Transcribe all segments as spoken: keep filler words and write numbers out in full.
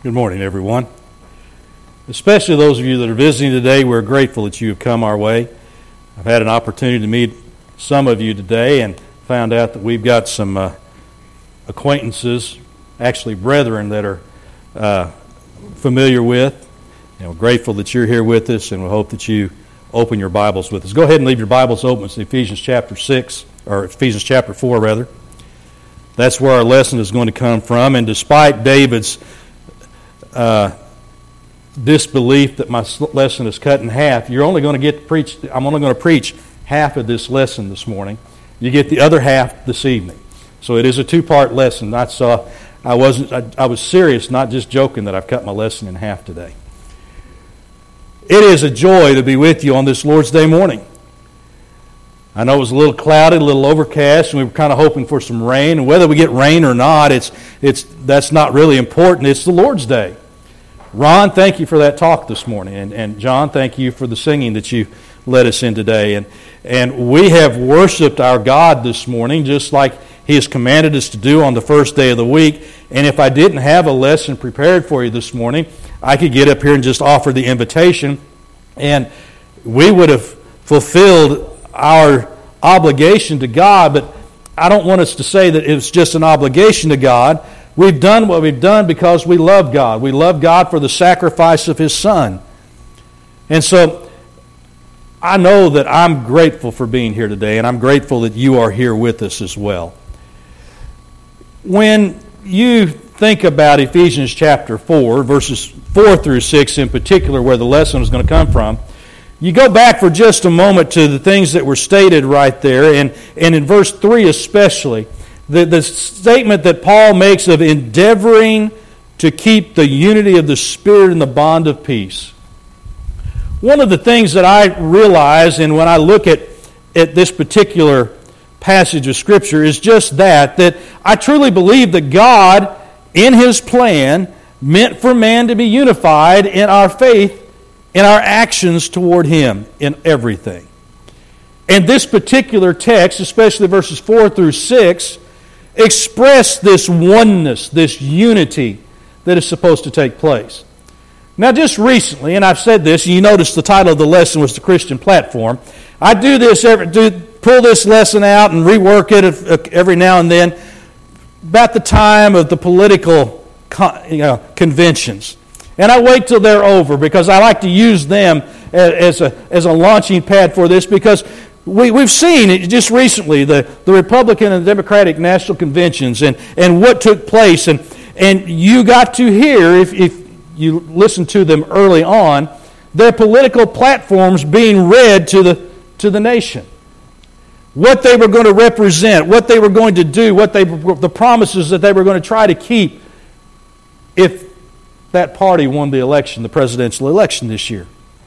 Good morning, everyone. Especially those of you that are visiting today, we're grateful that you have come our way. I've had an opportunity to meet some of you today and found out that we've got some uh, acquaintances, actually brethren, that are uh, familiar with. And we're grateful that you're here with us, and we hope that you open your Bibles with us. Go ahead and leave your Bibles open to Ephesians chapter six, or Ephesians chapter four, rather. That's where our lesson is going to come from. And despite David's uh, disbelief that my lesson is cut in half, you're only going to get to preach. I'm only going to preach half of this lesson this morning. You get the other half this evening. So it is a two-part lesson. I saw. I wasn't. I, I was serious, not just joking, that I've cut my lesson in half today. It is a joy to be with you on this Lord's Day morning. I know it was a little cloudy, a little overcast, and we were kind of hoping for some rain. And whether we get rain or not, it's it's that's not really important. It's the Lord's Day. Ron, thank you for that talk this morning. And, and John, thank you for the singing that you led us in today. And, and we have worshiped our God this morning just like He has commanded us to do on the first day of the week. And if I didn't have a lesson prepared for you this morning, I could get up here and just offer the invitation, and we would have fulfilled our obligation to God. But I don't want us to say that it's just an obligation to God. We've done what we've done because we love God. We love God for the sacrifice of His Son. And so I know that I'm grateful for being here today, and I'm grateful that you are here with us as well. When you think about Ephesians chapter four, verses four through six in particular, where the lesson is going to come from, you go back for just a moment to the things that were stated right there, and, and in verse three especially, the, the statement that Paul makes of endeavoring to keep the unity of the Spirit in the bond of peace. One of the things that I realize, and when I look at, at this particular passage of Scripture, is just that, that I truly believe that God, in His plan, meant for man to be unified in our faith, in our actions toward Him, in everything. And this particular text, especially verses four through six, express this oneness, this unity that is supposed to take place. Now, just recently, and I've said this, and you notice the title of the lesson was The Christian Platform. I do this, every, do, pull this lesson out and rework it every now and then about the time of the political you know, conventions. And I wait till they're over because I like to use them as a, as a launching pad for this, because we, we've seen it just recently, the, the Republican and the Democratic National Conventions and, and what took place. And, and you got to hear, if, if you listened to them early on, their political platforms being read to the, to the nation. What they were going to represent, what they were going to do, what they the promises that they were going to try to keep if that party won the election, the presidential election this year.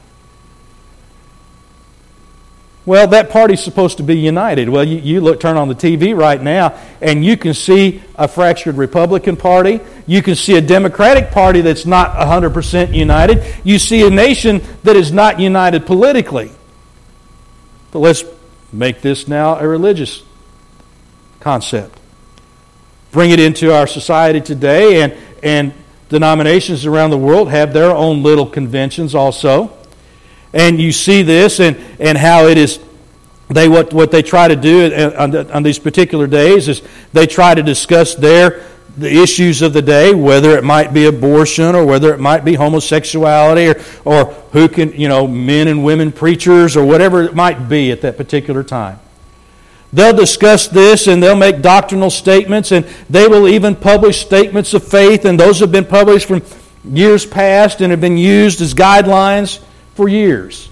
Well, that party's supposed to be united. Well, you, you look, turn on the T V right now, and you can see a fractured Republican Party. You can see a Democratic Party that's not one hundred percent united. You see a nation that is not united politically. But let's make this now a religious concept. Bring it into our society today, and, and denominations around the world have their own little conventions also. And you see this and, and how it is, they what, what they try to do on, on these particular days is they try to discuss their the issues of the day, whether it might be abortion or whether it might be homosexuality or, or who can, you know, men and women preachers or whatever it might be at that particular time. They'll discuss this and they'll make doctrinal statements, and they will even publish statements of faith, and those have been published from years past and have been used as guidelines for years.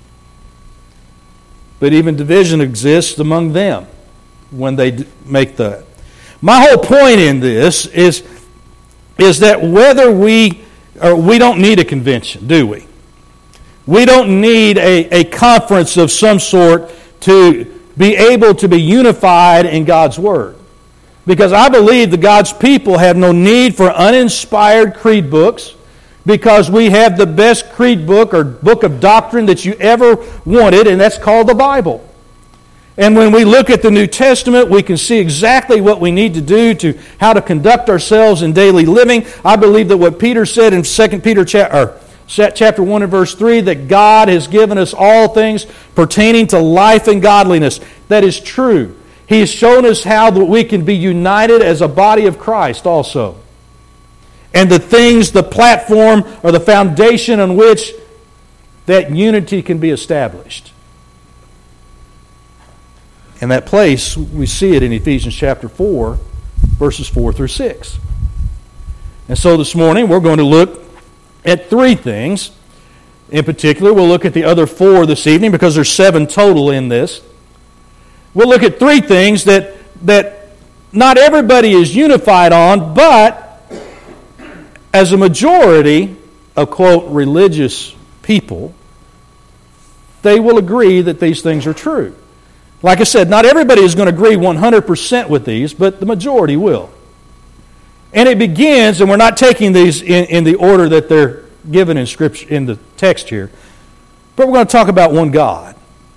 But even division exists among them when they make that. My whole point in this is, is that whether we, or we don't need a convention, do we? We don't need a, a conference of some sort to be able to be unified in God's Word. Because I believe that God's people have no need for uninspired creed books, because we have the best creed book or book of doctrine that you ever wanted, and that's called the Bible. And when we look at the New Testament, we can see exactly what we need to do to how to conduct ourselves in daily living. I believe that what Peter said in Second Peter chapter chapter one and verse three, that God has given us all things pertaining to life and godliness. That is true. He has shown us how that we can be united as a body of Christ also. And the things, the platform, or the foundation on which that unity can be established. And that place, we see it in Ephesians chapter four, verses four through six. And so this morning, we're going to look at three things. In particular, we'll look at the other four this evening because there's seven total in this. We'll look at three things that, that not everybody is unified on, but as a majority of, quote, religious people, they will agree that these things are true. Like I said, not everybody is going to agree one hundred percent with these, but the majority will. And it begins, and we're not taking these in, in the order that they're given in Scripture, in the text here, but we're going to talk about one God.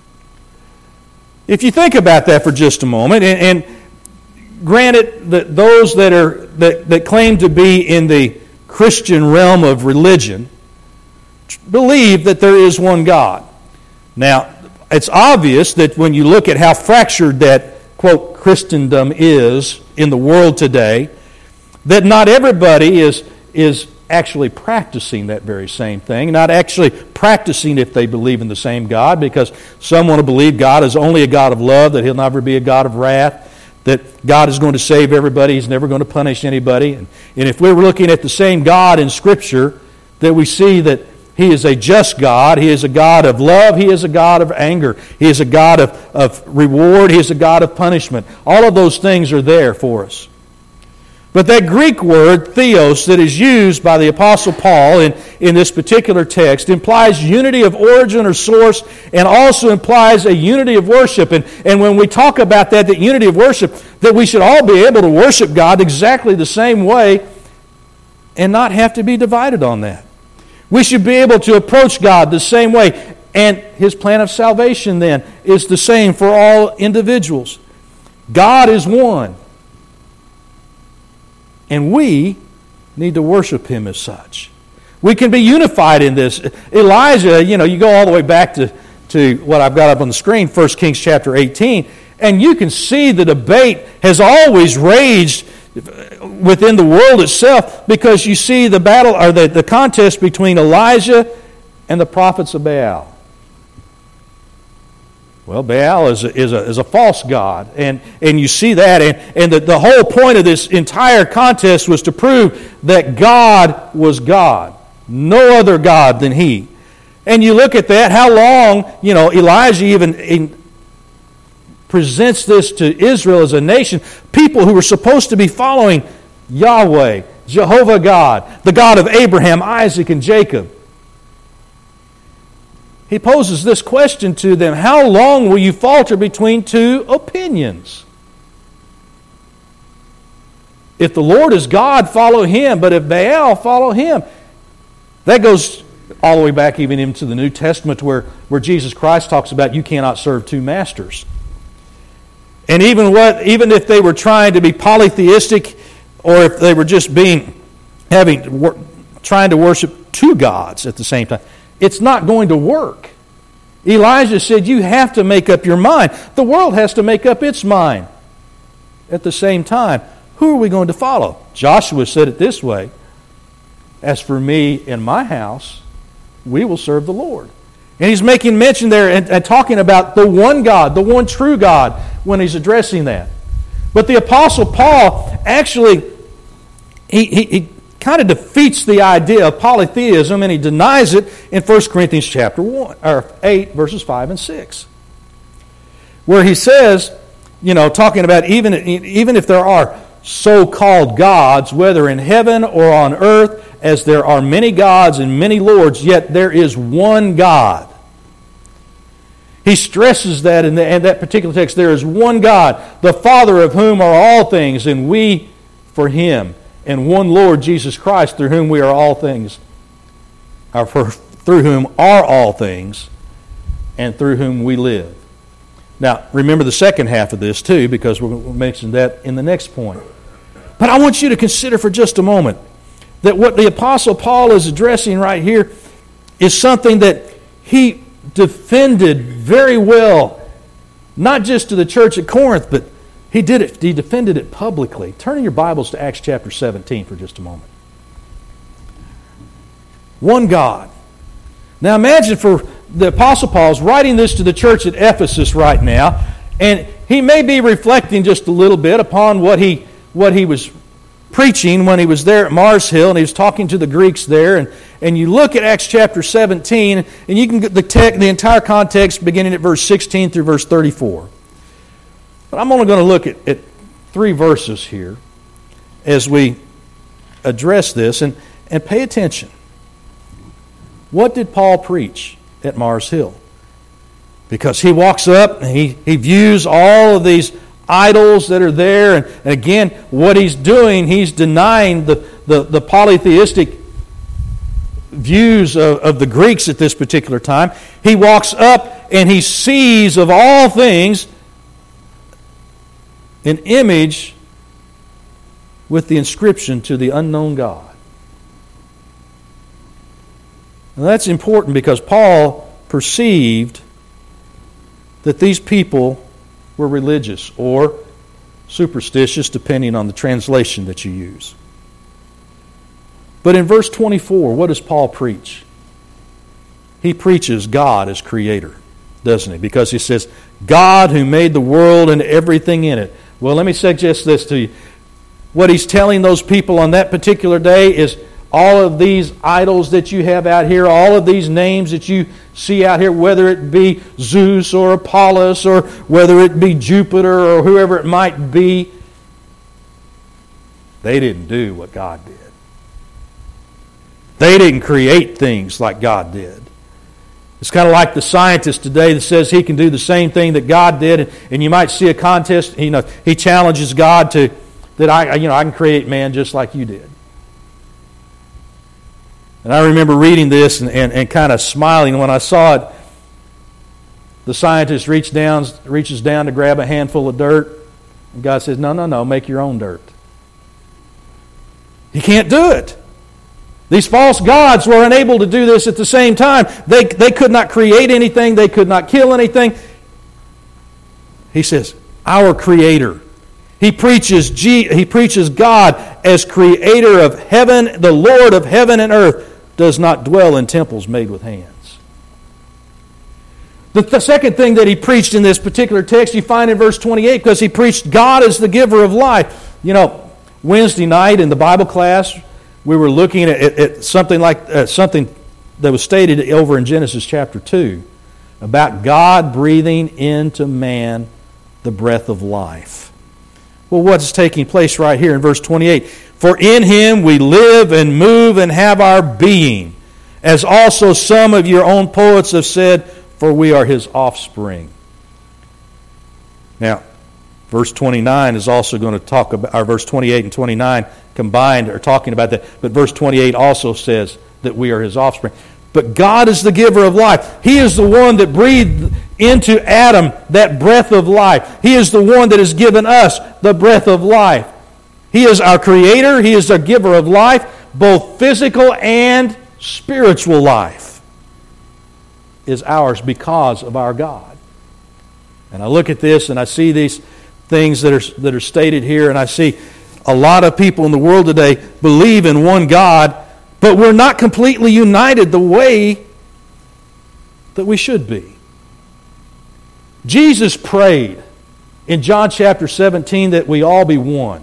If you think about that for just a moment, and, and granted that those that are that, that claim to be in the Christian realm of religion believe that there is one God. Now, it's obvious that when you look at how fractured that, quote, Christendom is in the world today, that not everybody is, is actually practicing that very same thing, not actually practicing if they believe in the same God, because some want to believe God is only a God of love, that He'll never be a God of wrath, that God is going to save everybody, He's never going to punish anybody. And, and if we're looking at the same God in Scripture, that we see that He is a just God, He is a God of love, He is a God of anger, He is a God of, of reward, He is a God of punishment. All of those things are there for us. But that Greek word, theos, that is used by the Apostle Paul in, in this particular text implies unity of origin or source, and also implies a unity of worship. And, and when we talk about that, that unity of worship, that we should all be able to worship God exactly the same way and not have to be divided on that. We should be able to approach God the same way. And His plan of salvation then is the same for all individuals. God is one. And we need to worship Him as such. We can be unified in this. Elijah, you know, you go all the way back to, to what I've got up on the screen, First Kings chapter eighteen, and you can see the debate has always raged within the world itself, because you see the battle or the, the contest between Elijah and the prophets of Baal. Well, Baal is a, is a, is a false god, and, and you see that, and, and the, the whole point of this entire contest was to prove that God was God, no other God than He. And you look at that, how long, you know, Elijah even in, presents this to Israel as a nation, people who were supposed to be following Yahweh, Jehovah God, the God of Abraham, Isaac, and Jacob. He poses this question to them: how long will you falter between two opinions? If the Lord is God, follow Him, but if Baal, follow him. That goes all the way back even into the New Testament, where, where Jesus Christ talks about you cannot serve two masters. And even what even if they were trying to be polytheistic, or if they were just being having trying to worship two gods at the same time, it's not going to work. Elijah said, you have to make up your mind. The world has to make up its mind. At the same time, who are we going to follow? Joshua said it this way: as for me and my house, we will serve the Lord. And he's making mention there and, and talking about the one God, the one true God, when he's addressing that. But the Apostle Paul actually, he, he, he kind of defeats the idea of polytheism, and he denies it in First Corinthians chapter one or eight, verses five and six, where he says, you know, talking about even even if there are so-called gods, whether in heaven or on earth, as there are many gods and many lords, yet there is one God. He stresses that in, the, in that particular text. There is one God, the Father of whom are all things, and we for Him. And one Lord, Jesus Christ, through whom we are all things, or for, through whom are all things, and through whom we live. Now, remember the second half of this too, because we'll mention that in the next point. But I want you to consider for just a moment that what the Apostle Paul is addressing right here is something that he defended very well, not just to the church at Corinth, but he did it. He defended it publicly. Turn in your Bibles to Acts chapter seventeen for just a moment. One God. Now imagine for the Apostle Paul's writing this to the church at Ephesus right now, and he may be reflecting just a little bit upon what he what he was preaching when he was there at Mars Hill, and he was talking to the Greeks there. And, and you look at Acts chapter seventeen, and you can get the, tech, the entire context beginning at verse sixteen through verse thirty-four. But I'm only going to look at, at three verses here as we address this, and, and pay attention. What did Paul preach at Mars Hill? Because he walks up and he, he views all of these idols that are there, and, and again, what he's doing, he's denying the, the, the polytheistic views of, of the Greeks at this particular time. He walks up and he sees of all things an image with the inscription to the unknown God. Now that's important because Paul perceived that these people were religious or superstitious, depending on the translation that you use. But in verse twenty-four, what does Paul preach? He preaches God as creator, doesn't he? Because he says, God who made the world and everything in it. Well, let me suggest this to you. What he's telling those people on that particular day is all of these idols that you have out here, all of these names that you see out here, whether it be Zeus or Apollos or whether it be Jupiter or whoever it might be, they didn't do what God did. They didn't create things like God did. It's kind of like the scientist today that says he can do the same thing that God did, and, and you might see a contest. You know, he challenges God to that I, you know, I can create man just like you did. And I remember reading this and, and, and kind of smiling when I saw it. The scientist reach down, reaches down to grab a handful of dirt, and God says, "No, no, no, make your own dirt." You can't do it. These false gods were unable to do this at the same time. They, they could not create anything. They could not kill anything. He says, our Creator. He preaches, G, he preaches God as Creator of heaven, the Lord of heaven and earth, does not dwell in temples made with hands. The, the second thing that he preached in this particular text, you find in verse twenty-eight, because he preached God as the giver of life. You know, Wednesday night in the Bible class, we were looking at, at, at something like uh, something that was stated over in Genesis chapter two about God breathing into man the breath of life. Well, what's taking place right here in verse twenty-eight? For in him we live and move and have our being, as also some of your own poets have said, for we are his offspring. Now, verse twenty-nine is also going to talk about, or verse twenty-eight and twenty-nine combined are talking about that. But verse twenty-eight also says that we are his offspring. But God is the giver of life. He is the one that breathed into Adam that breath of life. He is the one that has given us the breath of life. He is our Creator. He is our giver of life, both physical and spiritual life is ours because of our God. And I look at this and I see these things that are that are stated here, and I see a lot of people in the world today believe in one God, but we're not completely united the way that we should be. Jesus prayed in John chapter seventeen that we all be one.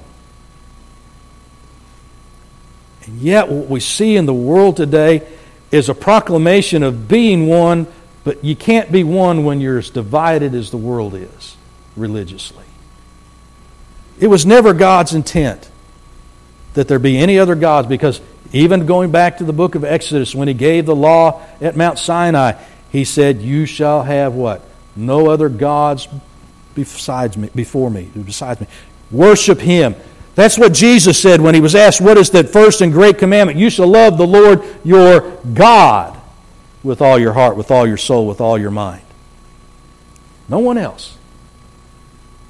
And yet what we see in the world today is a proclamation of being one, but you can't be one when you're as divided as the world is religiously. It was never God's intent that there be any other gods, because even going back to the book of Exodus, when he gave the law at Mount Sinai, he said, you shall have what? No other gods besides me, before me, besides me. Worship him. That's what Jesus said when he was asked, what is that first and great commandment? You shall love the Lord your God with all your heart, with all your soul, with all your mind. No one else.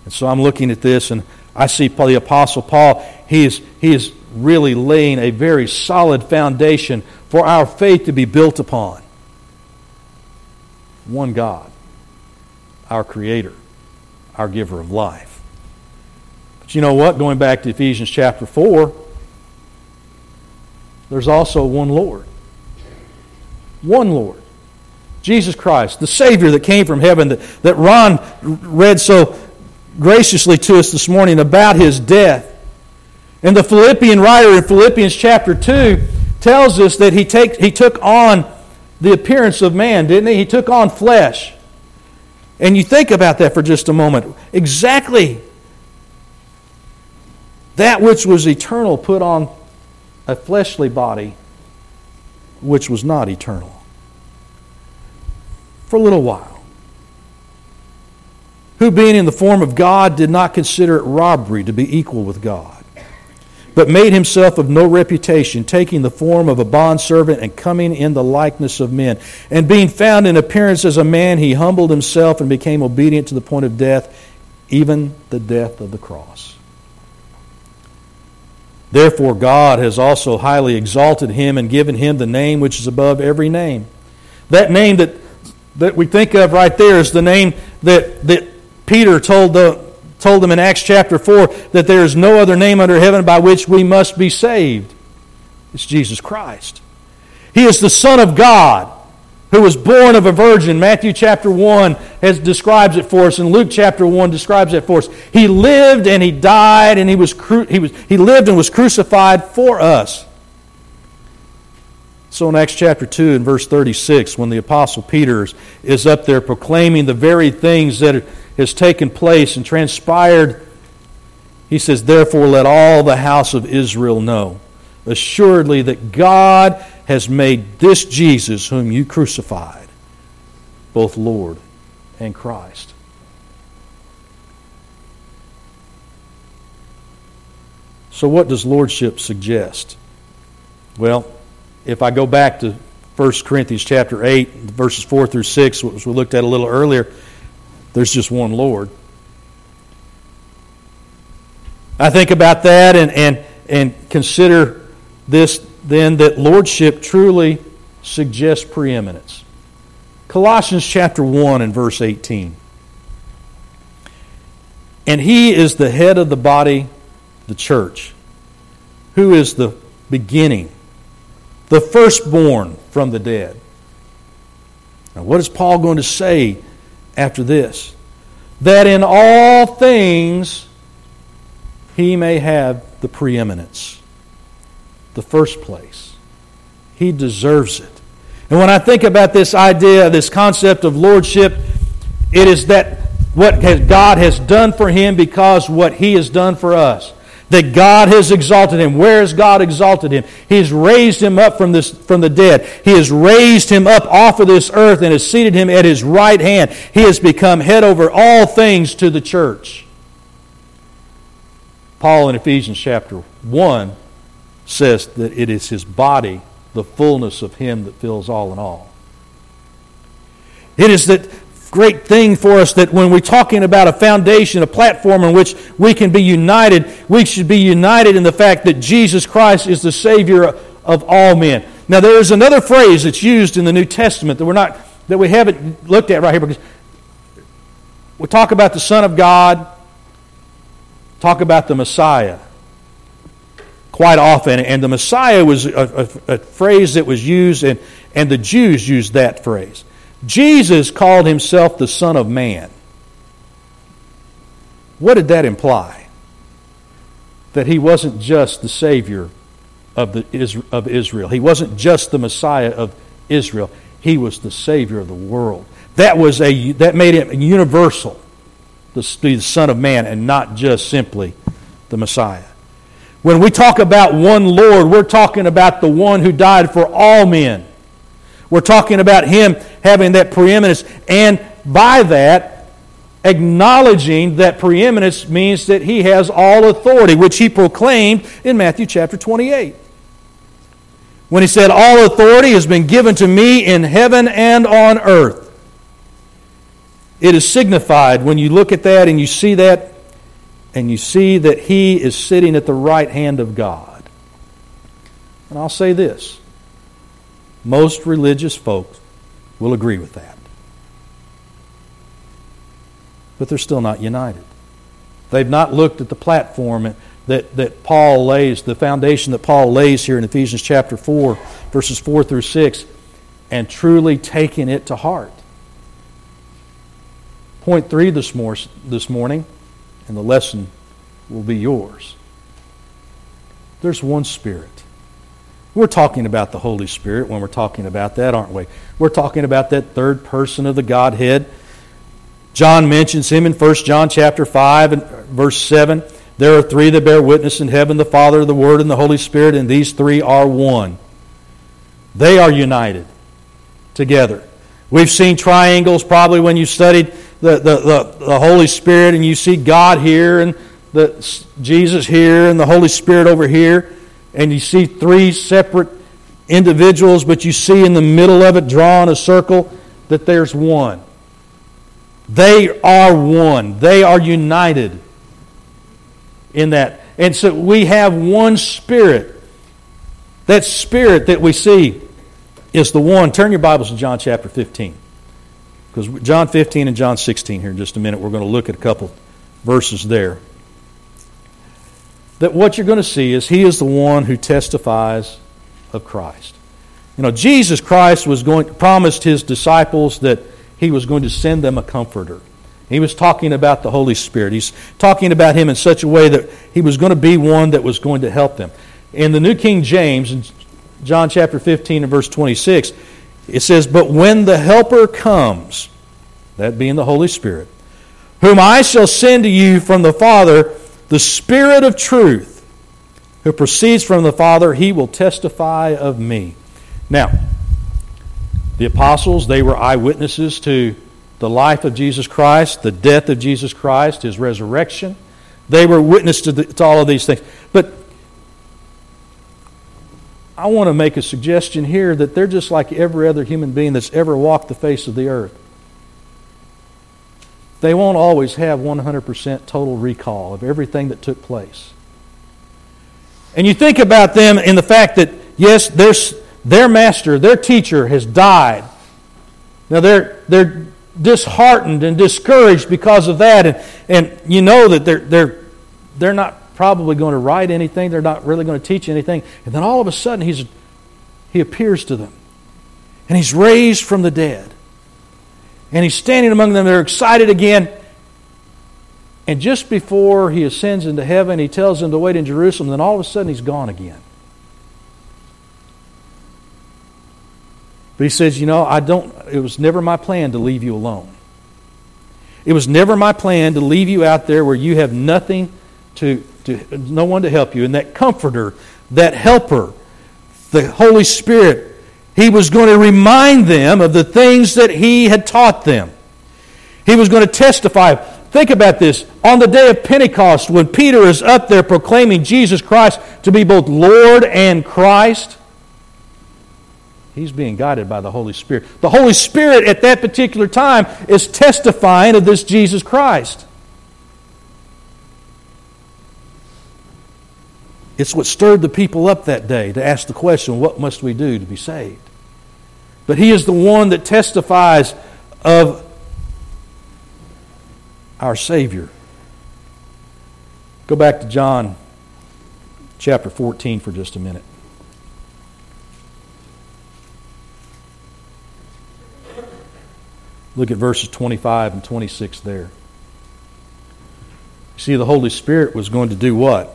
And so I'm looking at this, and I see the Apostle Paul. He is, he is really laying a very solid foundation for our faith to be built upon. One God, our Creator, our giver of life. But you know what? Going back to Ephesians chapter four, there's also one Lord. One Lord. Jesus Christ, the Savior that came from heaven, that, that Ron read so graciously to us this morning about His death. And the Philippian writer in Philippians chapter two tells us that he, take, he took on the appearance of man, didn't he? He took on flesh. And you think about that for just a moment. Exactly that which was eternal put on a fleshly body which was not eternal. For a little while. Who being in the form of God did not consider it robbery to be equal with God, but made himself of no reputation, taking the form of a bondservant and coming in the likeness of men. And being found in appearance as a man, he humbled himself and became obedient to the point of death, even the death of the cross. Therefore God has also highly exalted him and given him the name which is above every name. That name that, that we think of right there is the name that, that Peter told the told them in Acts chapter four, that there is no other name under heaven by which we must be saved. It's Jesus Christ. He is the Son of God, who was born of a virgin. Matthew chapter one has, describes it for us, and Luke chapter one describes it for us. He lived and He died, and He was cru- he was He lived and was crucified for us. So in Acts chapter two and verse thirty-six, when the Apostle Peter is up there proclaiming the very things that has taken place and transpired, he says, "Therefore let all the house of Israel know assuredly that God has made this Jesus whom you crucified, both Lord and Christ." So what does lordship suggest? Well, if I go back to First Corinthians chapter eight, verses four through six, which we looked at a little earlier, there's just one Lord. I think about that and, and, and consider this then, that lordship truly suggests preeminence. Colossians chapter one and verse eighteen. And He is the head of the body, the church, who is the beginning, the firstborn from the dead. Now, what is Paul going to say after this? That in all things He may have the preeminence, the first place. He deserves it. And when I think about this idea, this concept of lordship, it is that what God has done for Him because what He has done for us. That God has exalted Him. Where has God exalted Him? He has raised Him up from this from the dead. He has raised Him up off of this earth and has seated Him at His right hand. He has become head over all things to the church. Paul in Ephesians chapter one says that it is His body, the fullness of Him that fills all in all. It is that great thing for us that when we're talking about a foundation, a platform in which we can be united, we should be united in the fact that Jesus Christ is the Savior of all men. Now there is another phrase that's used in the New Testament that we're not that we haven't looked at right here, because we talk about the Son of God, talk about the Messiah quite often, and the Messiah was a, a, a phrase that was used, and, and the Jews used that phrase. Jesus called Himself the Son of Man. What did that imply? That He wasn't just the Savior of, the, of Israel. He wasn't just the Messiah of Israel. He was the Savior of the world. That was a that made Him universal, to be the Son of Man, and not just simply the Messiah. When we talk about one Lord, we're talking about the one who died for all men. We're talking about Him having that preeminence, and by that, acknowledging that preeminence means that He has all authority, which He proclaimed in Matthew chapter twenty-eight. When He said, "All authority has been given to me in heaven and on earth." It is signified when you look at that and you see that and you see that He is sitting at the right hand of God. And I'll say this, most religious folks will agree with that. But they're still not united. They've not looked at the platform that, that Paul lays, the foundation that Paul lays here in Ephesians chapter four, verses four through six, and truly taken it to heart. Point three this, mor- this morning, and the lesson will be yours. There's one Spirit. We're talking about the Holy Spirit when we're talking about that, aren't we? We're talking about that third person of the Godhead. John mentions Him in First John chapter five and verse seven. There are three that bear witness in heaven, the Father, the Word, and the Holy Spirit, and these three are one. They are united together. We've seen triangles probably when you studied the, the, the, the Holy Spirit, and you see God here, and the, Jesus here, and the Holy Spirit over here, and you see three separate individuals, but you see in the middle of it, drawn a circle, that there's one. They are one. They are united in that. And so we have one Spirit. That Spirit that we see is the one. Turn your Bibles to John chapter fifteen. Because John fifteen and John sixteen here in just a minute, we're going to look at a couple verses there. That what you're going to see is He is the one who testifies of Christ. You know, Jesus Christ was going promised His disciples that He was going to send them a comforter. He was talking about the Holy Spirit. He's talking about Him in such a way that He was going to be one that was going to help them. In the New King James, in John chapter fifteen and verse twenty-six, it says, "But when the Helper comes," that being the Holy Spirit, "whom I shall send to you from the Father, the Spirit of truth, who proceeds from the Father, He will testify of me." Now, the apostles, they were eyewitnesses to the life of Jesus Christ, the death of Jesus Christ, His resurrection. They were witness to, the, to all of these things. But I want to make a suggestion here that they're just like every other human being that's ever walked the face of the earth. They won't always have one hundred percent total recall of everything that took place. And you think about them in the fact that, yes, their, their master, their teacher has died. Now they're they're disheartened and discouraged because of that, and, and you know that they're they're they're not probably going to write anything, they're not really going to teach anything, and then all of a sudden he's he appears to them. And He's raised from the dead. And He's standing among them. They're excited again. And just before He ascends into heaven, He tells them to wait in Jerusalem. Then all of a sudden He's gone again. But He says, you know, I don't. It was never my plan to leave you alone. It was never my plan to leave you out there where you have nothing to, to no one to help you. And that Comforter, that Helper, the Holy Spirit, He was going to remind them of the things that He had taught them. He was going to testify. Think about this. On the day of Pentecost, when Peter is up there proclaiming Jesus Christ to be both Lord and Christ, he's being guided by the Holy Spirit. The Holy Spirit at that particular time is testifying of this Jesus Christ. It's what stirred the people up that day to ask the question, what must we do to be saved? But He is the one that testifies of our Savior. Go back to John chapter fourteen for just a minute. Look at verses twenty-five and twenty-six there. See, the Holy Spirit was going to do what?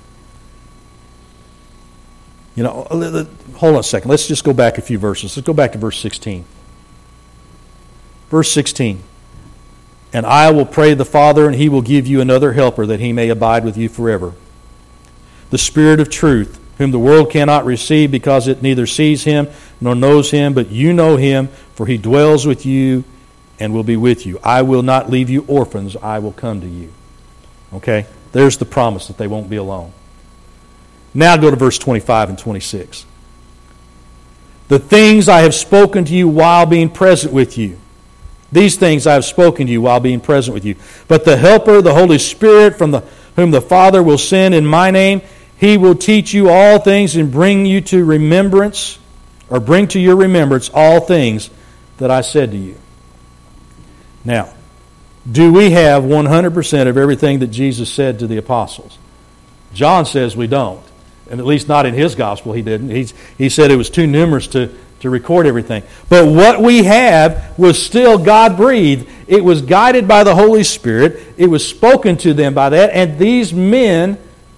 You know, hold on a second. Let's just go back a few verses. Let's go back to verse sixteen. Verse sixteen. "And I will pray the Father, and He will give you another helper, that He may abide with you forever. The Spirit of truth, whom the world cannot receive, because it neither sees Him nor knows Him, but you know Him, for He dwells with you and will be with you. I will not leave you orphans, I will come to you." Okay? There's the promise that they won't be alone. Now go to verse twenty-five and twenty-six. "The things I have spoken to you while being present with you. These things I have spoken to you while being present with you. But the Helper, the Holy Spirit, from the whom the Father will send in my name. He will teach you all things and bring you to remembrance, or bring to your remembrance all things that I said to you. Now, do we have one hundred percent of everything that Jesus said to the apostles? John says we don't. And at least not in his gospel, he didn't. He's, he said it was too numerous to, to record everything. But what we have was still God-breathed. It was guided by the Holy Spirit. It was spoken to them by that. And these men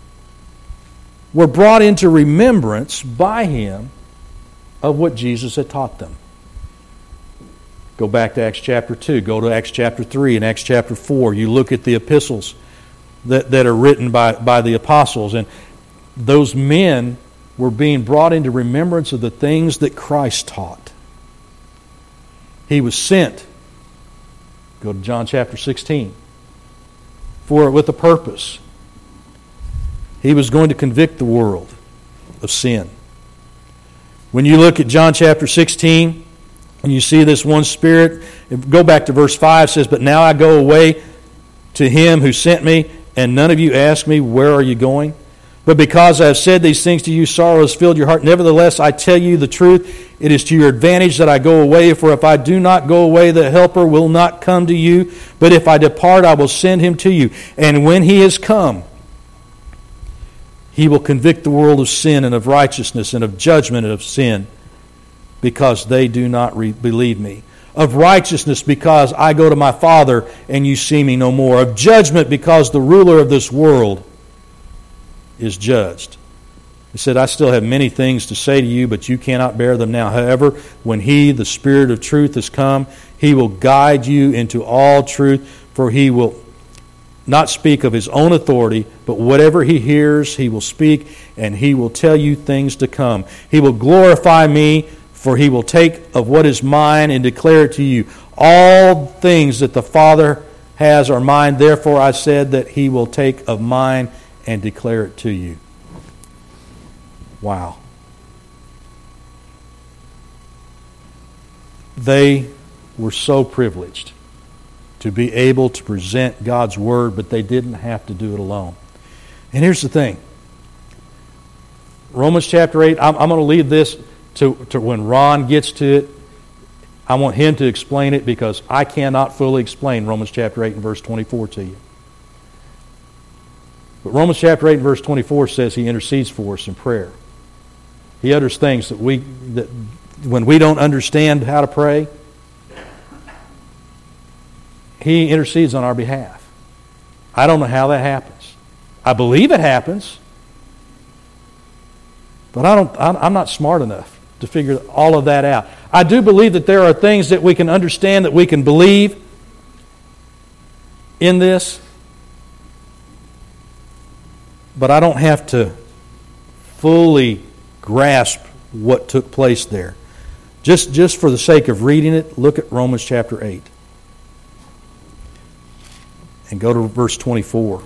were brought into remembrance by Him of what Jesus had taught them. Go back to Acts chapter two. Go to Acts chapter three and Acts chapter four. You look at the epistles that, that are written by, by the apostles. And those men were being brought into remembrance of the things that Christ taught. He was sent. Go to John chapter sixteen. For with a purpose. He was going to convict the world of sin. When you look at John chapter sixteen, and you see this one Spirit, go back to verse five, it says, "But now I go away to Him who sent me, and none of you ask me, where are you going? But because I have said these things to you, sorrow has filled your heart. Nevertheless, I tell you the truth. It is to your advantage that I go away. For if I do not go away, the Helper will not come to you. But if I depart, I will send Him to you. And when He has come, He will convict the world of sin and of righteousness and of judgment and of sin, because they do not re- believe me. Of righteousness, because I go to my Father and you see me no more. Of judgment, because the ruler of this world is judged." He said, "I still have many things to say to you, but you cannot bear them now. However, when He, the Spirit of truth, has come, He will guide you into all truth, for He will not speak of His own authority, but whatever He hears, He will speak, and He will tell you things to come. He will glorify me, for He will take of what is mine and declare it to you. All things that the Father has are mine. Therefore I said that He will take of mine and declare it to you." Wow. They were so privileged to be able to present God's Word, but they didn't have to do it alone. And here's the thing. Romans chapter eight, I'm, I'm going to leave this to, to when Ron gets to it. I want him to explain it, because I cannot fully explain Romans chapter eight and verse twenty-four to you. But Romans chapter eight and verse twenty-four says He intercedes for us in prayer. He utters things that we, that when we don't understand how to pray, He intercedes on our behalf. I don't know how that happens. I believe it happens, but I don't, I'm not smart enough to figure all of that out. I do believe that there are things that we can understand, that we can believe in this, but I don't have to fully grasp what took place there. Just, just for the sake of reading it, look at Romans chapter eight. And go to verse twenty-four.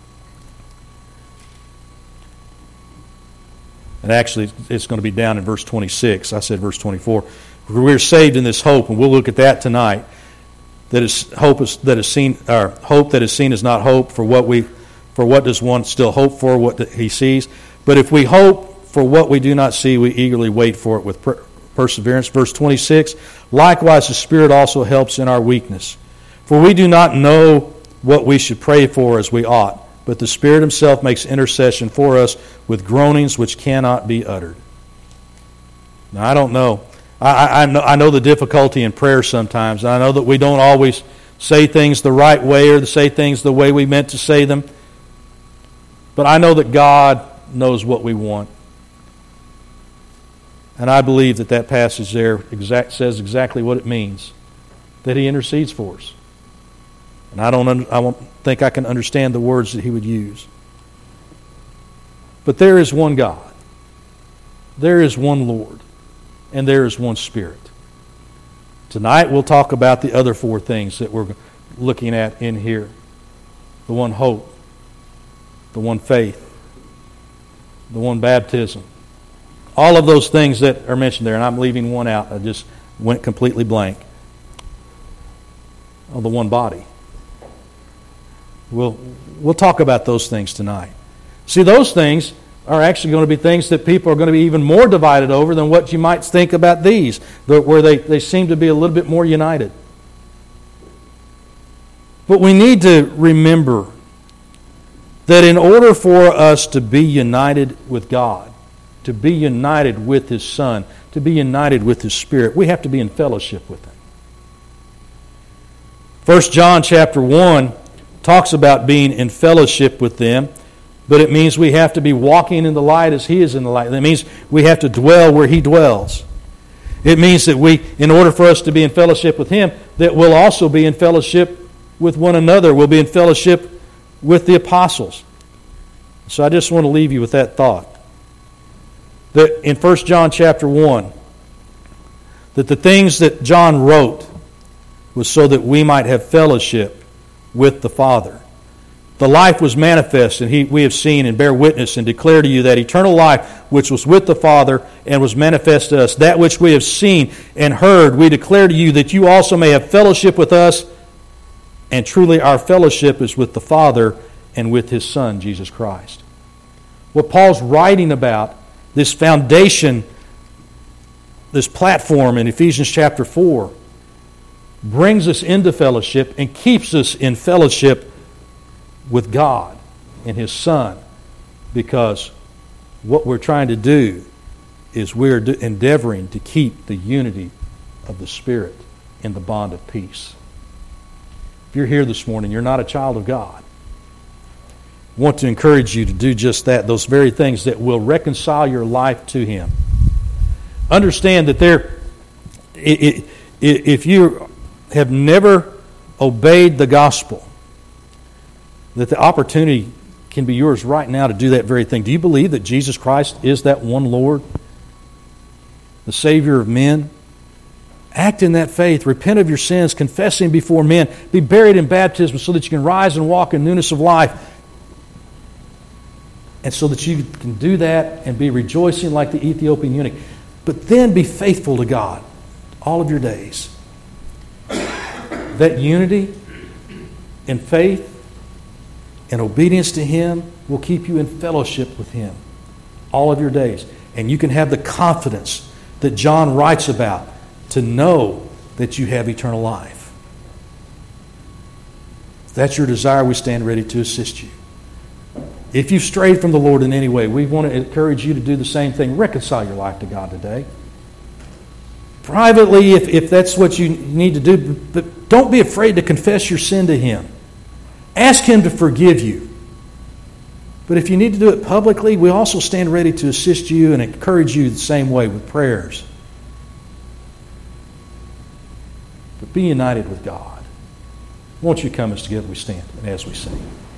And actually, it's going to be down in verse twenty-six. I said verse twenty-four. We're saved in this hope, and we'll look at that tonight. That is hope is, that is seen. Or hope that is seen is not hope. For what we, for what does one still hope for? What he sees. But if we hope for what we do not see, we eagerly wait for it with per- perseverance. Verse twenty-six. Likewise, the Spirit also helps in our weakness. For we do not know what we should pray for as we ought, but the Spirit Himself makes intercession for us with groanings which cannot be uttered. Now, I don't know. I, I, know, I know the difficulty in prayer sometimes. I know that we don't always say things the right way or say things the way we meant to say them. But I know that God knows what we want. And I believe that that passage there exact, says exactly what it means, that He intercedes for us. And I don't, I don't think I can understand the words that He would use. But there is one God. There is one Lord. And there is one Spirit. Tonight we'll talk about the other four things that we're looking at in here. The one hope. The one faith. The one baptism. All of those things that are mentioned there. And I'm leaving one out. I just went completely blank. Oh, the one body. We'll, we'll talk about those things tonight. See, those things are actually going to be things that people are going to be even more divided over than what you might think about these, where they, they seem to be a little bit more united. But we need to remember that in order for us to be united with God, to be united with His Son, to be united with His Spirit, we have to be in fellowship with Him. First John chapter one talks about being in fellowship with them, but it means we have to be walking in the light as He is in the light. That means we have to dwell where He dwells. It means that we, in order for us to be in fellowship with Him, that we'll also be in fellowship with one another. We'll be in fellowship with the apostles. So I just want to leave you with that thought. That in First John chapter one, that the things that John wrote was so that we might have fellowship with the Father. The life was manifest, and he, we have seen and bear witness and declare to you that eternal life which was with the Father and was manifest to us. That which we have seen and heard, we declare to you that you also may have fellowship with us. And truly our fellowship is with the Father and with His Son, Jesus Christ. What Paul's writing about, this foundation, this platform in Ephesians chapter four, brings us into fellowship and keeps us in fellowship with God and His Son, because what we're trying to do is we're endeavoring to keep the unity of the Spirit in the bond of peace. If you're here this morning, you're not a child of God, I want to encourage you to do just that, those very things that will reconcile your life to Him. Understand that there, if you have never obeyed the gospel, that the opportunity can be yours right now to do that very thing. Do you believe that Jesus Christ is that one Lord, the Savior of men? Act in that faith. Repent of your sins. Confess Him before men. Be buried in baptism so that you can rise and walk in newness of life. And so that you can do that and be rejoicing like the Ethiopian eunuch. But then be faithful to God all of your days. That unity and faith and obedience to Him will keep you in fellowship with Him all of your days. And you can have the confidence that John writes about, to know that you have eternal life. If that's your desire, we stand ready to assist you. If you've strayed from the Lord in any way, we want to encourage you to do the same thing. Reconcile your life to God today. Privately, if, if that's what you need to do, but don't be afraid to confess your sin to Him. Ask Him to forgive you. But if you need to do it publicly, we also stand ready to assist you and encourage you the same way with prayers. But be united with God. Won't you come as together we stand and as we sing?